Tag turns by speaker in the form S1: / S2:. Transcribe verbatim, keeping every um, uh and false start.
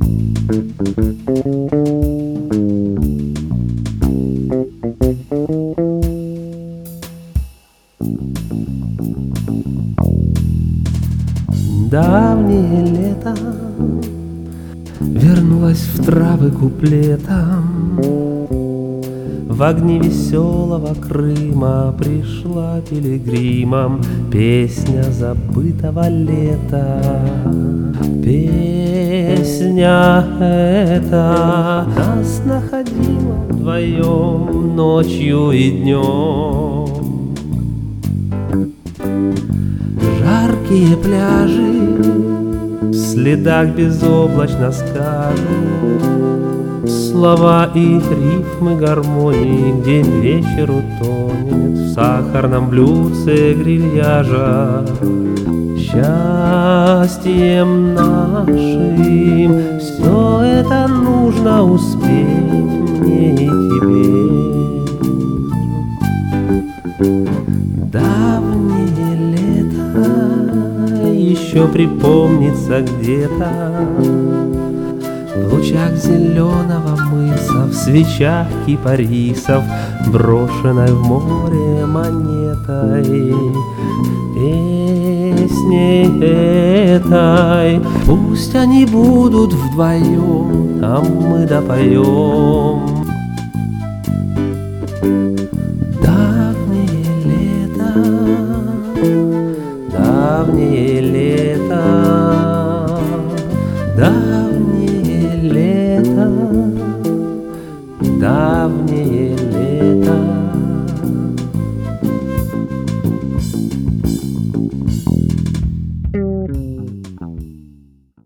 S1: Давнее лето вернулась в травы куплетом, в огни веселого Крыма пришла пилигримом песня забытого лета. Песня эта нас находила вдвоем ночью и днем. Жаркие пляжи в следах безоблачно скажут слова и рифмы гармонии, где вечер утонет в сахарном блюдце грильяжа. Счастьем нашим все это нужно успеть мне и тебе. Давнее лето еще припомнится где-то в лучах зеленого мыса, в свечах кипарисов, брошенной в море монетой. Песней этой пусть они будут вдвоем, а мы допоем.